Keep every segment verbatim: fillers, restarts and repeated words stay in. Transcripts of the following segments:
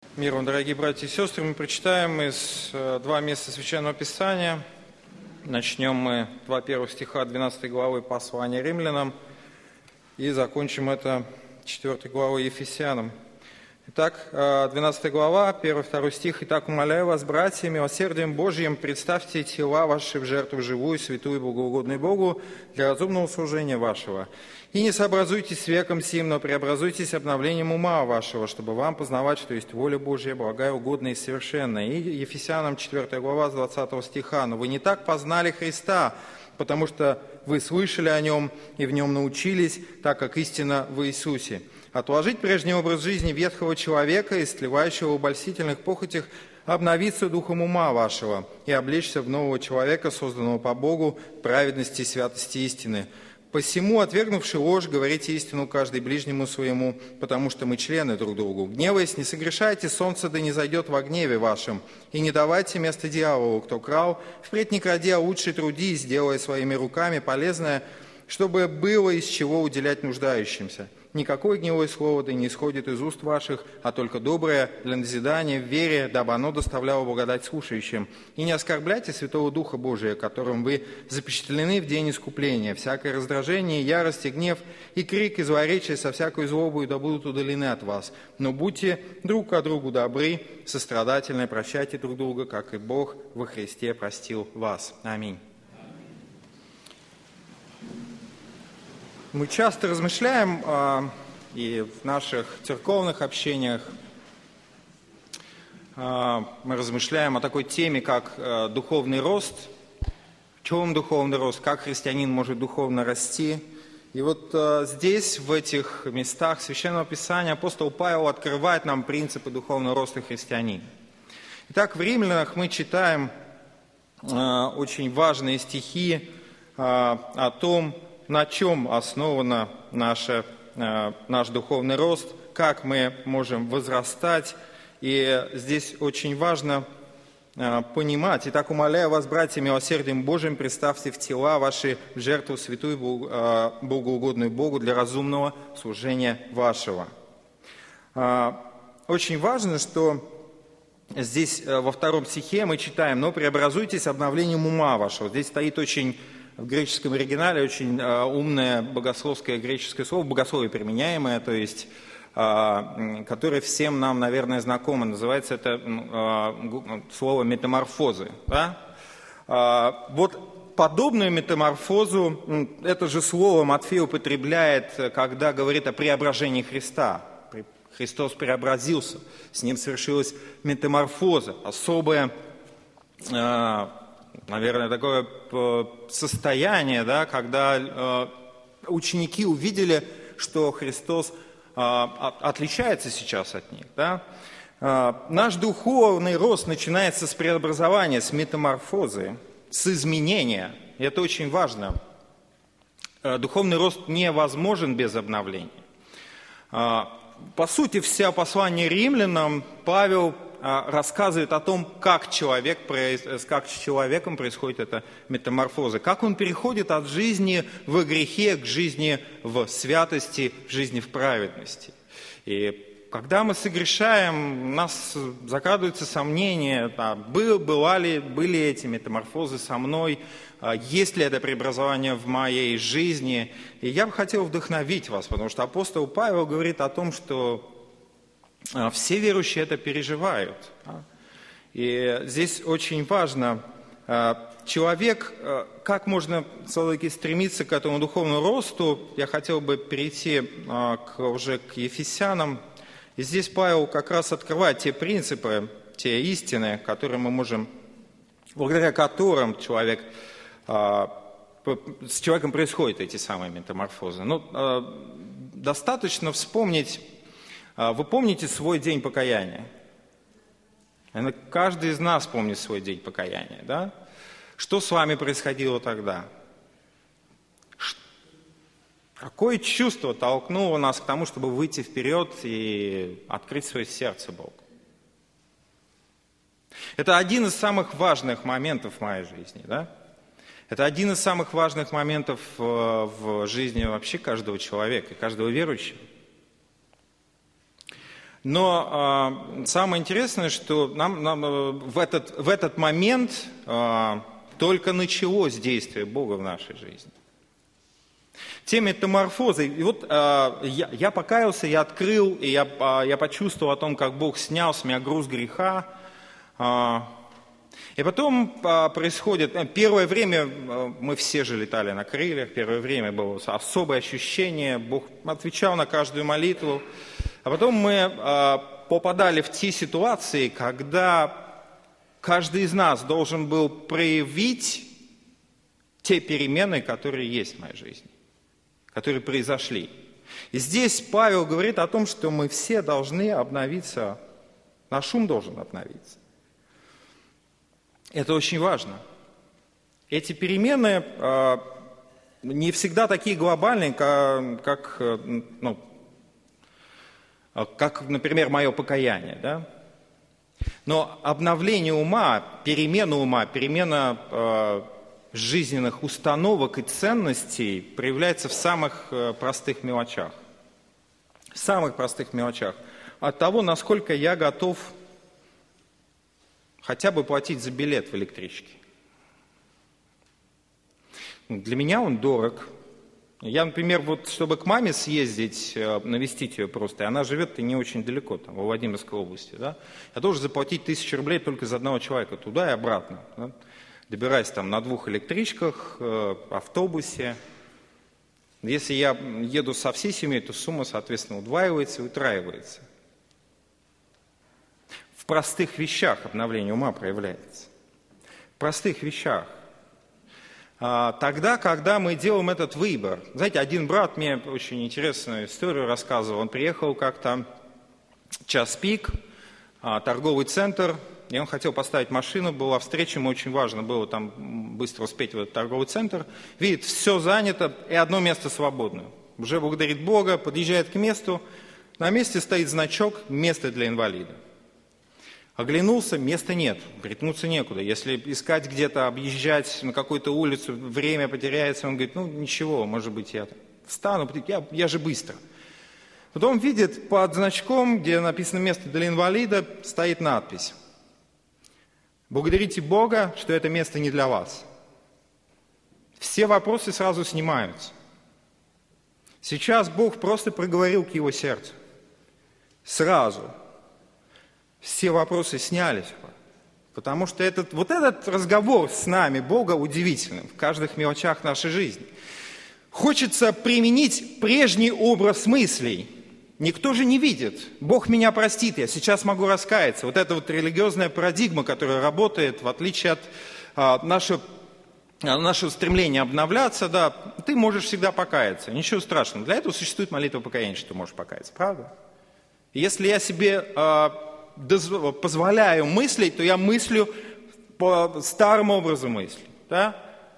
Мир вам, дорогие братья и сестры, мы прочитаем из э, два места Священного Писания. Начнем мы два первых стиха двенадцатой главы послания Римлянам и закончим это четвёртой главой Ефесянам. Итак, двенадцатая глава, первый-второй стих. «Итак, умоляю вас, братья, милосердием Божьим, представьте тела ваши в жертву живую, святую и богоугодную Богу для разумного служения вашего. И не сообразуйтесь с веком сим, но преобразуйтесь обновлением ума вашего, чтобы вам познавать, что есть воля Божья, благая, угодная и совершенная». И Ефесянам четвёртая глава с двадцатого стиха. «Но вы не так познали Христа, потому что вы слышали о Нем и в Нем научились, так как истина в Иисусе. Отложить прежний образ жизни ветхого человека, истлевающего в обольстительных похотях, обновиться духом ума вашего и облечься в нового человека, созданного по Богу, праведности и святости истины. Посему, отвергнувши ложь, говорите истину каждый ближнему своему, потому что мы члены друг другу. Гневаясь, не согрешайте, солнце да не зайдет во гневе вашем, и не давайте место дьяволу, кто крал, впредь не кради, а лучше трудись, делая своими руками полезное, чтобы было из чего уделять нуждающимся. Никакое гнилое слово да не исходит из уст ваших, а только доброе для назидания в вере, дабы оно доставляло благодать слушающим. И не оскорбляйте Святого Духа Божия, которым вы запечатлены в день искупления. Всякое раздражение, ярость и гнев, и крик, и злоречие со всякой злобой да будут удалены от вас. Но будьте друг к другу добры, сострадательны, прощайте друг друга, как и Бог во Христе простил вас. Аминь». Мы часто размышляем э, и в наших церковных общениях, э, мы размышляем о такой теме, как э, духовный рост. В чем духовный рост? Как христианин может духовно расти? И вот э, здесь, в этих местах Священного Писания, апостол Павел открывает нам принципы духовного роста христианина. Итак, в Римлянах мы читаем э, очень важные стихи э, о том, на чем основан наш, наш духовный рост, как мы можем возрастать. И здесь очень важно понимать. Итак, умоляю вас, братья, милосердием Божиим, представьте в тела ваши в жертву святую, богоугодную Богу для разумного служения вашего. Очень важно, что здесь во втором стихе мы читаем: «Но преобразуйтесь обновлением ума вашего». Здесь стоит очень... В греческом оригинале очень э, умное богословское греческое слово, богословие применяемое, то есть, э, которое всем нам, наверное, знакомо. Называется это э, слово метаморфозы. Да? Э, вот подобную метаморфозу, это же слово Матфей употребляет, когда говорит о преображении Христа. Христос преобразился, с Ним совершилась метаморфоза, особая... Э, Наверное, такое состояние, да, когда э, ученики увидели, что Христос э, отличается сейчас от них. Да? Э, наш духовный рост начинается с преобразования, с метаморфозы, с изменения. И это очень важно. Э, духовный рост невозможен без обновления. Э, по сути, все послания римлянам Павел рассказывает о том, как, человек, как с человеком происходит эта метаморфоза, как он переходит от жизни в грехе к жизни в святости, в жизни в праведности. И когда мы согрешаем, у нас закрадываются сомнения, да, был, была ли, были эти метаморфозы со мной, есть ли это преобразование в моей жизни. И я бы хотел вдохновить вас, потому что апостол Павел говорит о том, что все верующие это переживают. И здесь очень важно, человек, как можно все-таки стремиться к этому духовному росту. Я хотел бы перейти к, уже к Ефесянам. И здесь Павел как раз открывает те принципы, те истины, которые мы можем, благодаря которым человек, с человеком происходят эти самые метаморфозы. Ну, достаточно вспомнить. Вы помните свой день покаяния? Каждый из нас помнит свой день покаяния, да? Что с вами происходило тогда? Какое чувство толкнуло нас к тому, чтобы выйти вперед и открыть свое сердце Богу? Это один из самых важных моментов в моей жизни, да? Это один из самых важных моментов в жизни вообще каждого человека, каждого верующего. Но э, самое интересное, что нам, нам э, в, этот, в этот момент э, только началось действие Бога в нашей жизни. Те метаморфозы. И вот э, я, я покаялся, я открыл, и я, э, я почувствовал о том, как Бог снял с меня груз греха. Э, и потом э, происходит, э, первое время э, мы все же летали на крыльях, первое время было особое ощущение, Бог отвечал на каждую молитву. А потом мы э, попадали в те ситуации, когда каждый из нас должен был проявить те перемены, которые есть в моей жизни, которые произошли. И здесь Павел говорит о том, что мы все должны обновиться, наш ум должен обновиться. Это очень важно. Эти перемены э, не всегда такие глобальные, как, как ну, как, например, мое покаяние, да? Но обновление ума, перемена ума, перемена э, жизненных установок и ценностей проявляется в самых э, простых мелочах. В самых простых мелочах. От того, насколько я готов хотя бы платить за билет в электричке. Для меня он дорог. Я, например, вот, чтобы к маме съездить, навестить ее просто, и она живет-то не очень далеко, там, во Владимирской области, да, я должен заплатить тысячу рублей только за одного человека, туда и обратно, да, добираясь там на двух электричках, э, автобусе. Если я еду со всей семьей, то сумма, соответственно, удваивается и утраивается. В простых вещах обновление ума проявляется. В простых вещах. Тогда, когда мы делаем этот выбор. Знаете, один брат мне очень интересную историю рассказывал. Он приехал как-то час пик, торговый центр, и он хотел поставить машину, была встреча, ему очень важно было там быстро успеть в этот торговый центр. Видит, все занято, и одно место свободно. Уже благодарит Бога, подъезжает к месту, на месте стоит значок «Место для инвалида». Оглянулся, места нет, притнуться некуда. Если искать где-то, объезжать на какую-то улицу, время потеряется, он говорит, ну ничего, может быть, я встану, я, я же быстро. Потом видит под значком, где написано «Место для инвалида», стоит надпись. Благодарите Бога, что это место не для вас. Все вопросы сразу снимаются. Сейчас Бог просто проговорил к его сердцу. Сразу. Все вопросы снялись, потому что этот, вот этот разговор с нами, Бога, удивительным в каждых мелочах нашей жизни. Хочется применить прежний образ мыслей. Никто же не видит. Бог меня простит, я сейчас могу раскаяться. Вот эта вот религиозная парадигма, которая работает, в отличие от а, нашего, а, нашего стремления обновляться, да, ты можешь всегда покаяться. Ничего страшного. Для этого существует молитва покаяния, что ты можешь покаяться, правда? Если я себе... А, позволяю мыслить, то я мыслю по старому образу мысли. Да?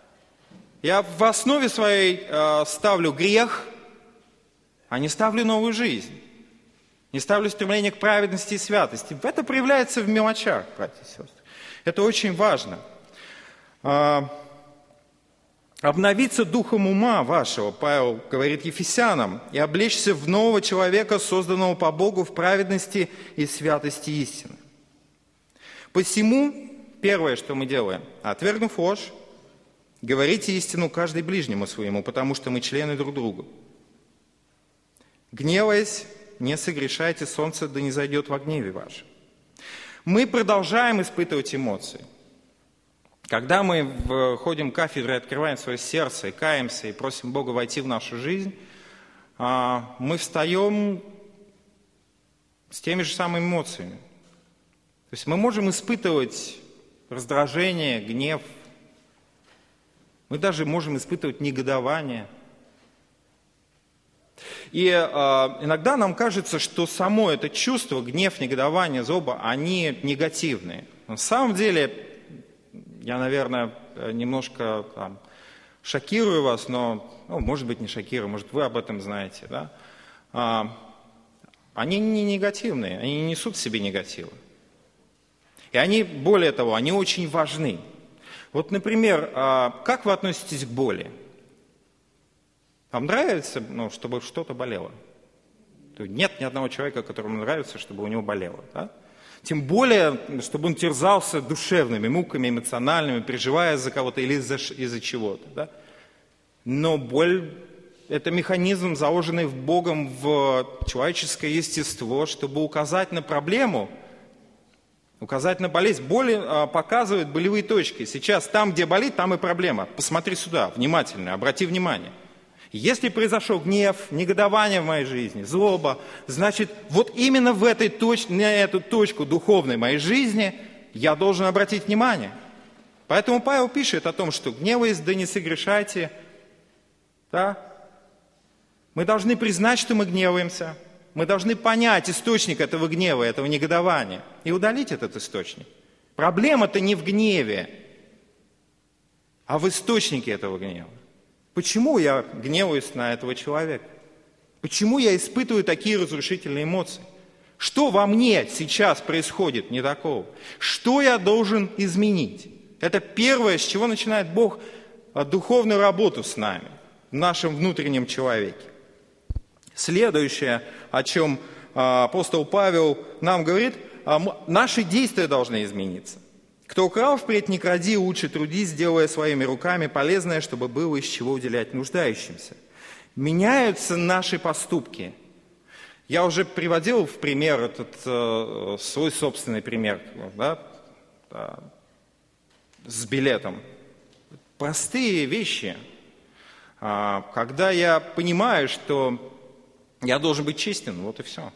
Я в основе своей э, ставлю грех, а не ставлю новую жизнь. Не ставлю стремление к праведности и святости. Это проявляется в мелочах, братья и сестры. Это очень важно. Э, Обновиться духом ума вашего, Павел говорит Ефесянам, и облечься в нового человека, созданного по Богу в праведности и святости истины. Посему, первое, что мы делаем, отвергнув ложь, говорите истину каждый ближнему своему, потому что мы члены друг друга. Гневаясь, не согрешайте, солнце да не зайдет во гневе вашем. Мы продолжаем испытывать эмоции. Когда мы входим в кафедру и открываем свое сердце, и каемся, и просим Бога войти в нашу жизнь, мы встаем с теми же самыми эмоциями. То есть мы можем испытывать раздражение, гнев, мы даже можем испытывать негодование. И э, иногда нам кажется, что само это чувство, гнев, негодование, злоба, они негативные. На самом деле... Я, наверное, немножко там, шокирую вас, но, ну, может быть, не шокирую, может, вы об этом знаете. Да? А, они не негативные, они не несут в себе негатива. И они, более того, они очень важны. Вот, например, а, как вы относитесь к боли? Вам нравится, ну, чтобы что-то болело? То Нет ни одного человека, которому нравится, чтобы у него болело. Да? Тем более, чтобы он терзался душевными муками, эмоциональными, переживая за кого-то или из-за, из-за чего-то. Да? Но боль – это механизм, заложенный в Богом в человеческое естество, чтобы указать на проблему, указать на болезнь. Боль а, показывает болевые точки. Сейчас там, где болит, там и проблема. Посмотри сюда, внимательно, обрати внимание. Если произошел гнев, негодование в моей жизни, злоба, значит, вот именно в этой точ... на эту точку духовной моей жизни я должен обратить внимание. Поэтому Павел пишет о том, что гневаясь, да не согрешайте. Да? Мы должны признать, что мы гневаемся. Мы должны понять источник этого гнева, этого негодования и удалить этот источник. Проблема-то не в гневе, а в источнике этого гнева. Почему я гневаюсь на этого человека? Почему я испытываю такие разрушительные эмоции? Что во мне сейчас происходит не такого? Что я должен изменить? Это первое, с чего начинает Бог духовную работу с нами, в нашем внутреннем человеке. Следующее, о чем апостол Павел нам говорит, наши действия должны измениться. Кто украл, впредь не кради, лучше трудись, делая своими руками полезное, чтобы было из чего уделять нуждающимся. Меняются наши поступки. Я уже приводил в пример этот э, свой собственный пример, да, да, с билетом. Простые вещи. А, когда я понимаю, что я должен быть честен, вот и все.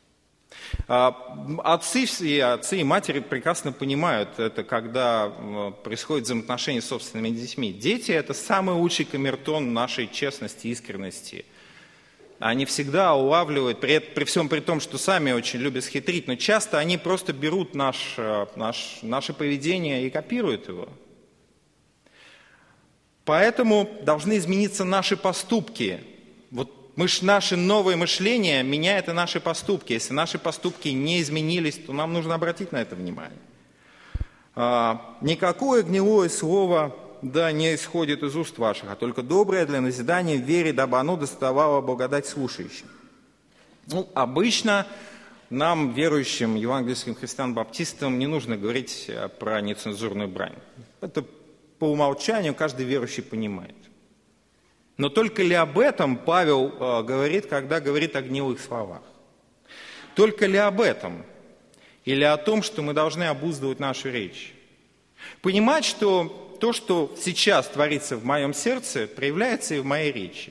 Отцы и, отцы и матери прекрасно понимают это, когда происходит взаимоотношения с собственными детьми. Дети – это самый лучший камертон нашей честности и искренности. Они всегда улавливают, при, при всем при том, что сами очень любят схитрить, но часто они просто берут наш, наш, наше поведение и копируют его. Поэтому должны измениться наши поступки. Вот Мы, наше новое мышление меняет и наши поступки. Если наши поступки не изменились, то нам нужно обратить на это внимание. А, «Никакое гнилое слово да не исходит из уст ваших, а только доброе для назидания в вере, дабы оно доставало благодать слушающим». Ну, обычно нам, верующим евангельским христиан-баптистам, не нужно говорить про нецензурную брань. Это по умолчанию каждый верующий понимает. Но только ли об этом Павел э, говорит, когда говорит о гнилых словах? Только ли об этом? Или о том, что мы должны обуздывать нашу речь? Понимать, что то, что сейчас творится в моем сердце, проявляется и в моей речи.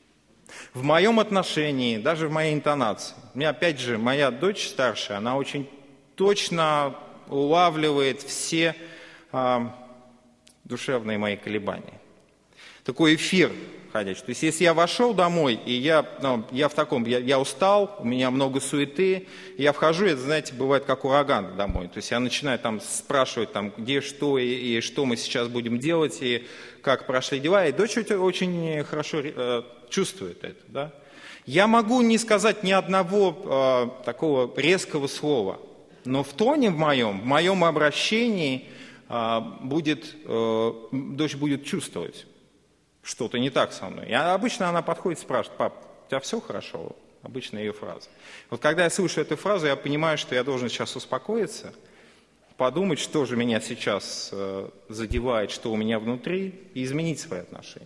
В моем отношении, даже в моей интонации. У меня, опять же, моя дочь старшая, она очень точно улавливает все э, душевные мои колебания. Такой эфир ходячий. То есть, если я вошел домой, и я, ну, я в таком, я, я устал, у меня много суеты, я вхожу, это, знаете, бывает как ураган домой. То есть, я начинаю там спрашивать, там, где что, и, и что мы сейчас будем делать, и как прошли дела. И дочь очень хорошо э, чувствует это, да. Я могу не сказать ни одного э, такого резкого слова, но в тоне в моем, в моем обращении э, будет, э, дочь будет чувствовать. Что-то не так со мной. И обычно она подходит и спрашивает: пап, у тебя все хорошо? Обычно ее фраза. Вот когда я слышу эту фразу, я понимаю, что я должен сейчас успокоиться, подумать, что же меня сейчас э, задевает, что у меня внутри, и изменить свои отношения.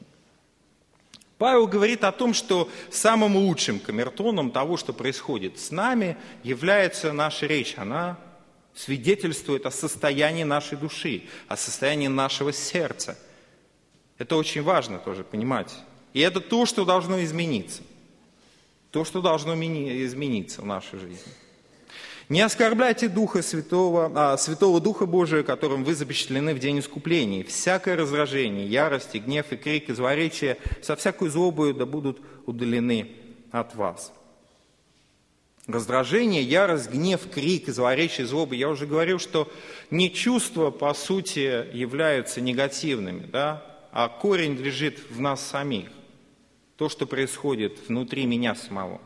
Павел говорит о том, что самым лучшим камертоном того, что происходит с нами, является наша речь. Она свидетельствует о состоянии нашей души, о состоянии нашего сердца. Это очень важно тоже понимать. И это то, что должно измениться. То, что должно измениться в нашей жизни. Не оскорбляйте Духа Святого, а, Святого Духа Божия, которым вы запечатлены в день искупления. Всякое раздражение, ярость, и гнев, и крик, и злоречие со всякой злобою да будут удалены от вас. Раздражение, ярость, гнев, крик, злоречие, злоба. Я уже говорил, что не чувства, по сути, являются негативными, да? А корень лежит в нас самих. То, что происходит внутри меня самого.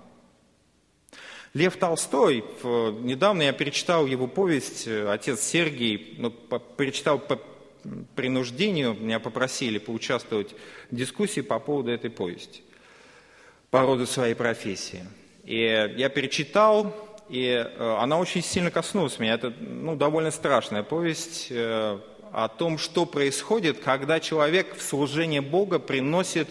Лев Толстой, недавно я перечитал его повесть «Отец Сергий», ну, перечитал по принуждению, меня попросили поучаствовать в дискуссии по поводу этой повести, по роду своей профессии. И я перечитал, и она очень сильно коснулась меня. Это ну, довольно страшная повесть о том, что происходит, когда человек в служение Бога приносит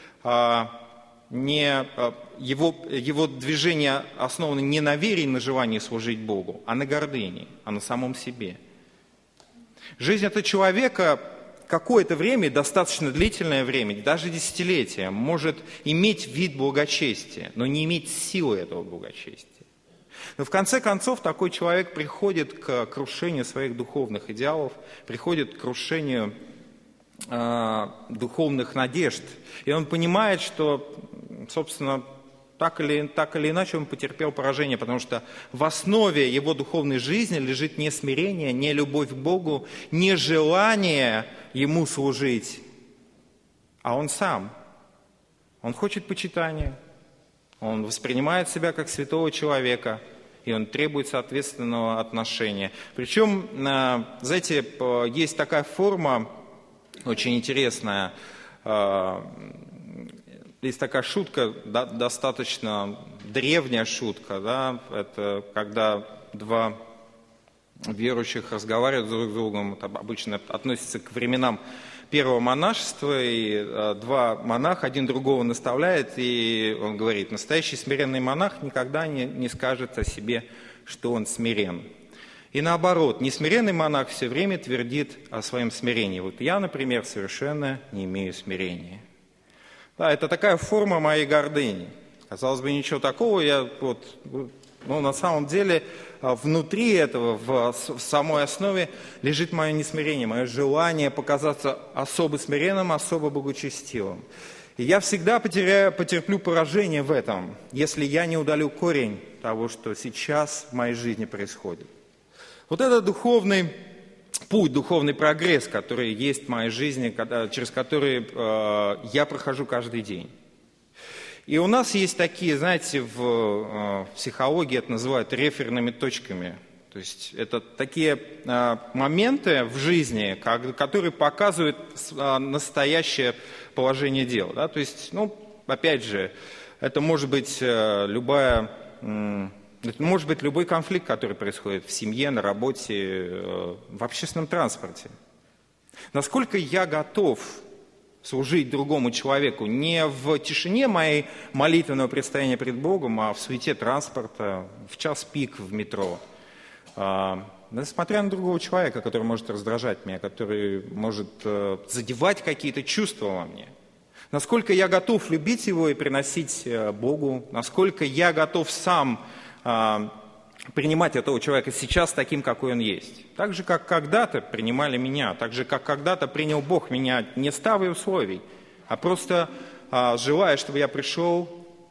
не, его, его движение основано не на вере и на желании служить Богу, а на гордыне, а на самом себе. Жизнь этого человека какое-то время, достаточно длительное время, даже десятилетия, может иметь вид благочестия, но не иметь силы этого благочестия. Но в конце концов такой человек приходит к крушению своих духовных идеалов, приходит к крушению э, духовных надежд. И он понимает, что, собственно, так или, так или иначе он потерпел поражение, потому что в основе его духовной жизни лежит не смирение, не любовь к Богу, не желание ему служить, а он сам. Он хочет почитания, он воспринимает себя как святого человека, и он требует соответственного отношения. Причем, знаете, есть такая форма, очень интересная, есть такая шутка, достаточно древняя шутка, да, это когда два верующих разговаривают друг с другом, это обычно относится к временам первого монашества, и два монаха один другого наставляет, и он говорит: настоящий смиренный монах никогда не, не скажет о себе, что он смирен. И наоборот, несмиренный монах все время твердит о своем смирении. Вот я, например, совершенно не имею смирения. Да, это такая форма моей гордыни. Казалось бы, ничего такого, я вот, ну, на самом деле внутри этого, в самой основе лежит мое несмирение, мое желание показаться особо смиренным, особо благочестивым. И я всегда потеряю, потерплю поражение в этом, если я не удалю корень того, что сейчас в моей жизни происходит. Вот это духовный путь, духовный прогресс, который есть в моей жизни, через который э, я прохожу каждый день. И у нас есть такие, знаете, в э, психологии это называют реферными точками. То есть это такие э, моменты в жизни, как, которые показывают э, настоящее положение дел. Да? То есть, ну, опять же, это может быть э, любая... Э, Это может быть любой конфликт, который происходит в семье, на работе, в общественном транспорте. Насколько я готов служить другому человеку не в тишине моей молитвенного предстояния пред Богом, а в суете транспорта, в час пик в метро, несмотря на другого человека, который может раздражать меня, который может задевать какие-то чувства во мне. Насколько я готов любить его и приносить Богу, насколько я готов сам принимать этого человека сейчас таким, какой он есть. Так же, как когда-то принимали меня, так же, как когда-то принял Бог меня, не ставя условий, а просто а, желая, чтобы я пришел,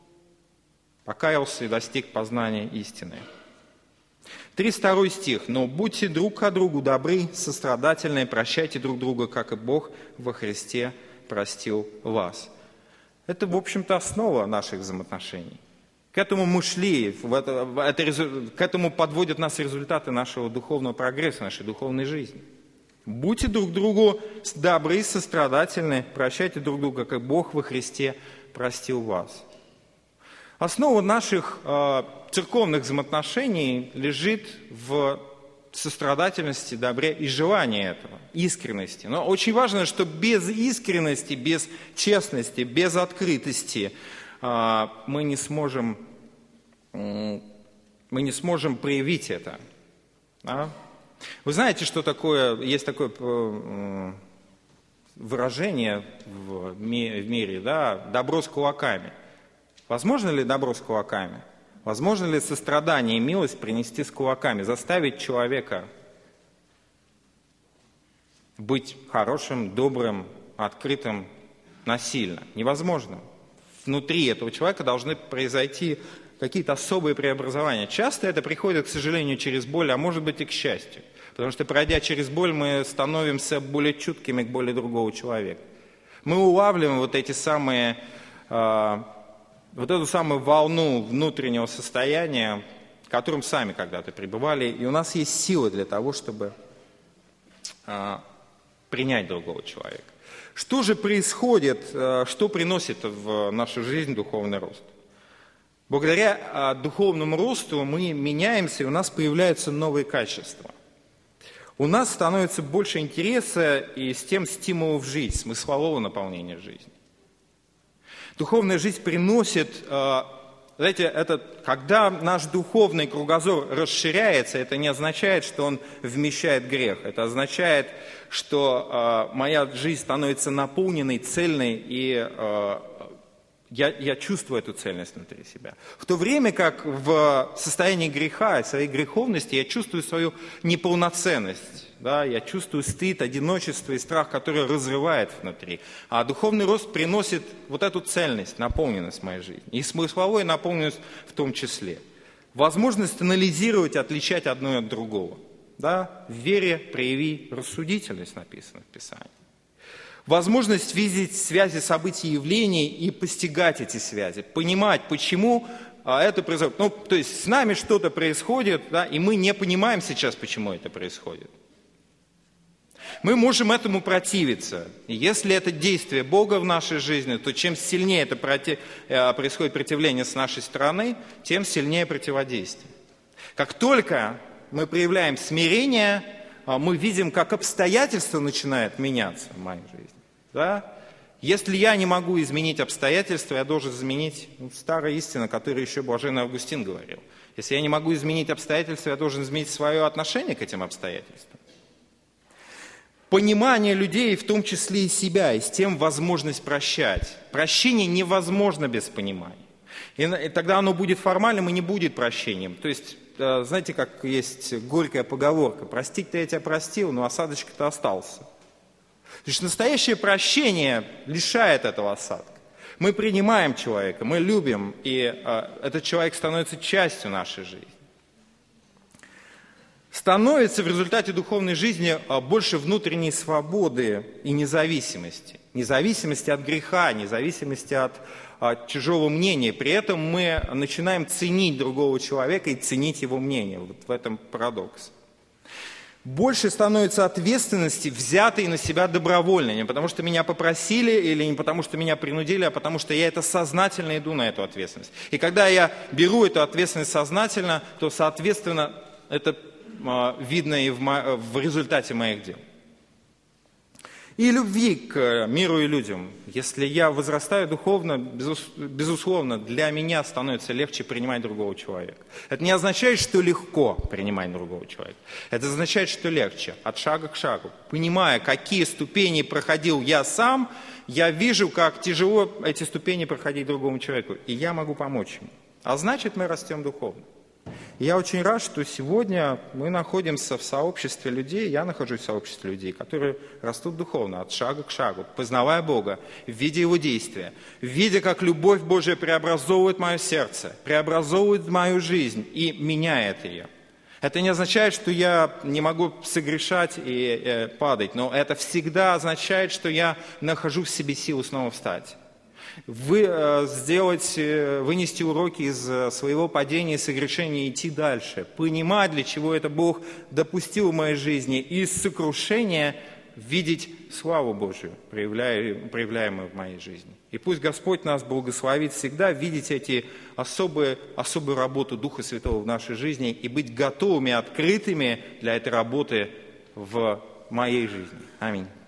покаялся и достиг познания истины. тридцать второй стих. «Но будьте друг к другу добры, сострадательны, прощайте друг друга, как и Бог во Христе простил вас». Это, в общем-то, основа наших взаимоотношений. К этому мы шли, в это, в это, к этому подводят нас результаты нашего духовного прогресса, нашей духовной жизни. Будьте друг другу добры, сострадательны, прощайте друг друга, как Бог во Христе простил вас. Основа наших э, церковных взаимоотношений лежит в сострадательности, добре и желании этого, искренности. Но очень важно, что без искренности, без честности, без открытости мы не сможем, мы не сможем проявить это. Да? Вы знаете, что такое, есть такое выражение в мире, да, добро с кулаками. Возможно ли добро с кулаками? Возможно ли сострадание и милость принести с кулаками, заставить человека быть хорошим, добрым, открытым насильно? Невозможно. Внутри этого человека должны произойти какие-то особые преобразования. Часто это приходит, к сожалению, через боль, а может быть и к счастью. Потому что, пройдя через боль, мы становимся более чуткими к боли другого человека. Мы улавливаем вот эти самые, э, вот эту самую волну внутреннего состояния, в котором сами когда-то пребывали, и у нас есть силы для того, чтобы э, принять другого человека. Что же происходит, что приносит в нашу жизнь духовный рост? Благодаря духовному росту мы меняемся, и у нас появляются новые качества. У нас становится больше интереса и с тем стимулов жить, смыслового наполнения жизни. Духовная жизнь приносит, знаете, это, когда наш духовный кругозор расширяется, это не означает, что он вмещает грех. Это означает, что моя жизнь становится наполненной, цельной, и я, я чувствую эту цельность внутри себя. В то время как в состоянии греха, своей греховности, я чувствую свою неполноценность. Да? Я чувствую стыд, одиночество и страх, который разрывает внутри. А духовный рост приносит вот эту цельность, наполненность моей жизни. И смысловую наполненность в том числе. Возможность анализировать, отличать одно от другого. Да? В вере прояви рассудительность, написано в Писании. Возможность видеть связи событий и явлений и постигать эти связи, понимать, почему это происходит. Ну, то есть с нами что-то происходит, да, и мы не понимаем сейчас, почему это происходит. Мы можем этому противиться. И если это действие Бога в нашей жизни, то чем сильнее это проти... происходит противление с нашей стороны, тем сильнее противодействие. Как только мы проявляем смирение, мы видим, как обстоятельства начинают меняться в моей жизни. Да? Если я не могу изменить обстоятельства, я должен изменить ну, старая истина, которую еще блаженный Августин говорил. Если я не могу изменить обстоятельства, я должен изменить свое отношение к этим обстоятельствам. Понимание людей, в том числе и себя, и с тем возможность прощать. Прощение невозможно без понимания. И, и тогда оно будет формальным и не будет прощением. То есть, знаете, как есть горькая поговорка: простить-то я тебя простил, но осадочек-то остался. То есть настоящее прощение лишает этого осадка. Мы принимаем человека, мы любим, и э, этот человек становится частью нашей жизни. Становится в результате духовной жизни больше внутренней свободы и независимости. Независимости от греха, независимости от, от чужого мнения. При этом мы начинаем ценить другого человека и ценить его мнение. Вот в этом парадокс. Больше становится ответственности, взятой на себя добровольно. Не потому что меня попросили или не потому что меня принудили, а потому что я это сознательно иду на эту ответственность. И когда я беру эту ответственность сознательно, то, соответственно, это видно и в, мо... в результате моих дел. И любви к миру и людям. Если я возрастаю духовно, безусловно, для меня становится легче принимать другого человека. Это не означает, что легко принимать другого человека. Это означает, что легче, от шага к шагу. Понимая, какие ступени проходил я сам, я вижу, как тяжело эти ступени проходить другому человеку. И я могу помочь ему. А значит, мы растем духовно. Я очень рад, что сегодня мы находимся в сообществе людей, я нахожусь в сообществе людей, которые растут духовно, от шага к шагу, познавая Бога, видя Его действия, видя, как любовь Божия преобразовывает мое сердце, преобразовывает мою жизнь и меняет ее. Это не означает, что я не могу согрешать и э, падать, но это всегда означает, что я нахожу в себе силу снова встать. Вы, э, сделать, э, вынести уроки из э, своего падения и согрешения и идти дальше. Понимать, для чего это Бог допустил в моей жизни. И из сокрушения видеть славу Божию, проявляемую в моей жизни. И пусть Господь нас благословит всегда видеть эти особые, особую работу Духа Святого в нашей жизни и быть готовыми, открытыми для этой работы в моей жизни. Аминь.